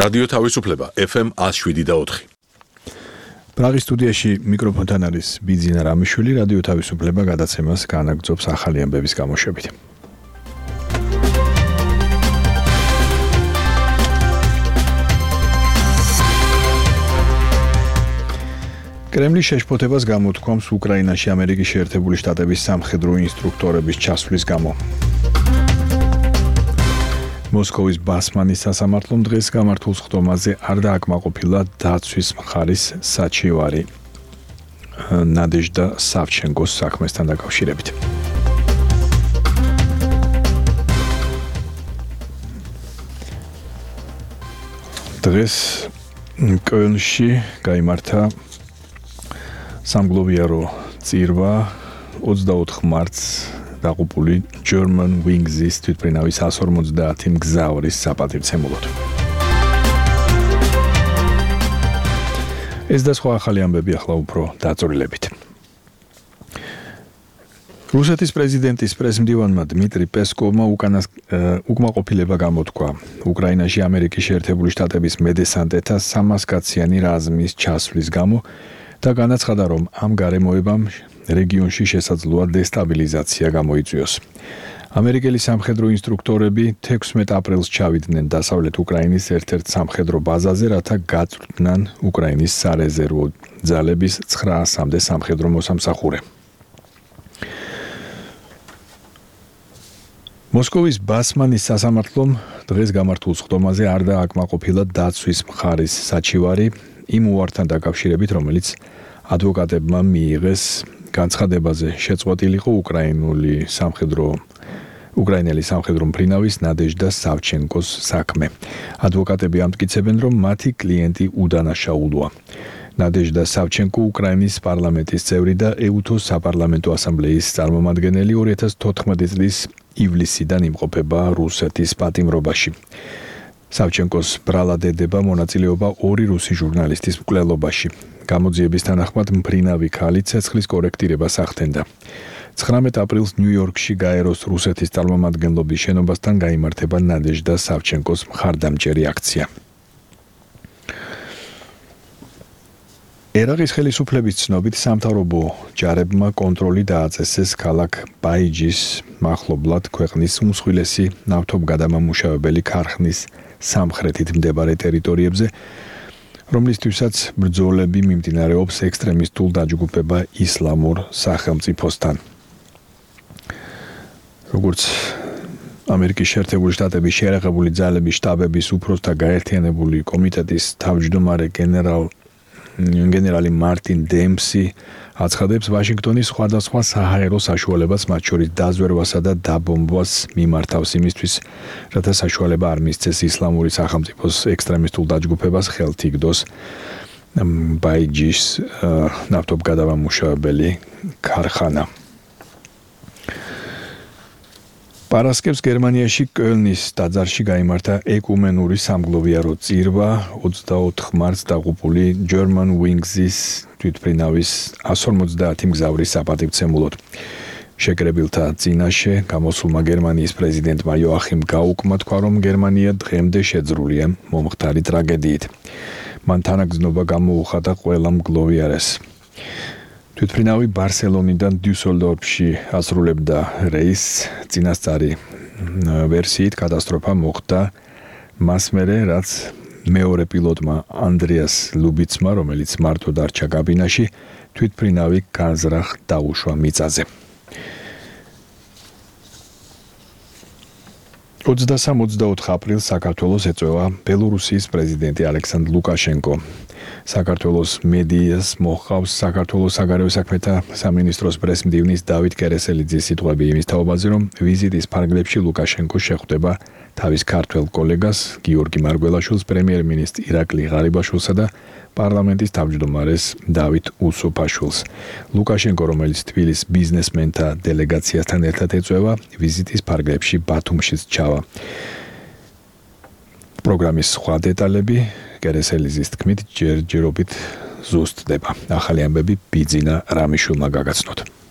რადიო თავისუფლება FM 107.4. პრაღის სტუდიაში მიკროფონთან არის ბიძინა რამიშვილი. რადიო თავისუფლება გადაცემას განაგრძობს ახალი ამბების გამოშვებით. კრემლის შეშფოთებას გამოთქვამს უკრაინაში ამერიკის შეერთებული შტატების სამხედრო ინსტრუქტორების ჩასვლის გამო. მოსკოვის ბასმანის სასამართლომ დღეს გამართულ სხდომაზე არ დააკმაყოფილა დაცვის მხარის საჩივარი ნადეჟდა სავჩენკოს საქმესთან დაკავშირებით. დღეს კოლნში გაიმართა სამგლოვიარო წირვა 24 მარტს დაღუპული German Wings-ის თვითმფრინავის 150 მგზავრის საპატივცემულოდ. ეს და სხვა ახალი ამბები ახლა უფრო დაწვრილებით. რუსეთის პრეზიდენტის პრესმდივანმა დმიტრი პესკოვმა უკმაყოფილება გამოთქვა უკრაინაში ამერიკის შეერთებული შტატების მედესანტეთა 300 კაციანი რაზმის ჩასვლის გამო და განაცხადა, რომ ამ გარემოებამ რეგიონში შესაძლოა დესტაბილიზაცია გამოიწვიოს. ამერიკელი სამხედრო ინსტრუქტორები 16 აპრილს ჩავიდნენ დასავლეთ უკრაინის ერთ-ერთ სამხედრო ბაზაზე, რათა გაწვრთნან უკრაინის სარეზერვო ძალების 900-მდე სამხედრო მოსამსახურე. მოსკოვის ბასმანის სასამართლომ დღეს გამართულ სხდომაზე არ დააკმაყოფილა დაცვის მხარის საჩივარი იმ უართან დაკავშირებით, რომელიც ადვოკატებმა მიიღეს განცხადებაზე შეწყვეტილიყო უკრაინელი სამხედრო მფრინავის ნადეჟდა სავჩენკოს საქმე. ადვოკატები ამტკიცებენ, რომ მათი კლიენტი უდანაშაულოა. ნადეჟდა სავჩენკო უკრაინის პარლამენტის წევრი და ეუთოს საპარლამენტო ასამბლეის წარმომადგენელი 2014 წლის ივლისიდან იმყოფება რუსეთის პატიმრობაში. სავჩენკოს ბრალადედება მონაწილეობა 2 რუსი ჟურნალისტის მკვლელობაში. გამოძიების თანახმად მფრინავი ქალი ცეცხლის კორექტირებას ახდენდა. 19 აპრილს ნიუ-იორკში გაეროს რუსეთის წარმომადგენლობის შენობასთან გაიმართება ნადეჟდა სავჩენკოს მხარდამჭერი აქცია. ერაყის ხელისუფლების ცნობით სამთავრობო ჯარებმა კონტროლი დააწესეს ქალაქ ბაიჯის მახლობლად ქვეყნის უმსხვილესი ნავთობგადამამუშავებელი ქარხნის სამხრეთით მდებარე ტერიტორიებზე, რომლისთვისაც ბრძოლები მიმდინარეობს ექსტრემისტულ დაჯგუფება ისლამურ სახელმწიფოსთან. როგორც ამერიკის შეერთებული შტატების შეერაღებული ძალების შტაბების უფროსთა გაერთიანებული კომიტეტის თავმჯდომარე გენერალი მარტინ დემსი აცხადებს, ვაშინგტონის სხვადასხვა საჰაერო საშუალებას, მათ შორის დაზვერვასა და დაბომბვას მიმართავს იმისთვის, რათა საშუალება არ მისცეს ისლამური სახელმწიფოს ექსტრემისტულ დაჯგუფებას ხელთ იგდოს ბაიჯის ნავთობგადამამუშავებელი ქარხანა. პარასკევს გერმანიაში კოლნის ტაძარში გაიმართა ეკუმენური სამგლოვიარო წირვა 24 მარტს დაღუპული German Wings-ის თვითმფრინავის 150 მგზავრის საპატივცემულოდ. შეკრებილთა წინაშე გამოსულმა გერმანიის პრეზიდენტმა იოახიმ გაუკმა თქვა, რომ გერმანია დღემდე შეძრულია მომხდარი ტრაგედიით. მან თანაგზნობა გამოუხატა ყველა მგლოვიარეს. თვითმფრინავი ბარსელონიდან დიუსელდორფში ასრულებდა რეისს. წინასწარი ვერსიით კატასტროფა მოხდა მას მერე, რაც მეორე პილოტმა ანდრეას ლუბიცმა, რომელიც მარტო დარჩა კაბინაში, თვითმფრინავი განზრახ დაუშვა მიწაზე. 23-24 აპრილს საქართველოს ეწევა ბელორუსიის პრეზიდენტი ალექსანდრ ლუკაშენკო. საქართველოს მედიას მოჰყავს საქართველოს საგარეო საქმეთა სამინისტროს პრესმდივნის დავით კერესელიძის სიტყვები იმის თაობაზე, რომ ვიზიტის ფარგლებში ლუკაშენკო შეხვდება თავის ქართველ კოლეგას გიორგი მარგველაშვილს, პრემიერ-მინისტრ ირაკლი ღარიბაშვილსა და პარლამენტის თავმჯდომარეს დავით უსუფაშვილს. ლუკაშენკო, რომელიც თბილისის ბიზნესმენთა დელეგაციასთან ერთად ეწევა, ვიზიტის ფარგლებში ბათუმშიც ჩავა. პროგრამის სხვა დეტალები კერესელიძის თქმით ჯერჯერობით ზუსტდება. ახალი ამბები ბიძინა რამიშვილმა გაგაცნოთ.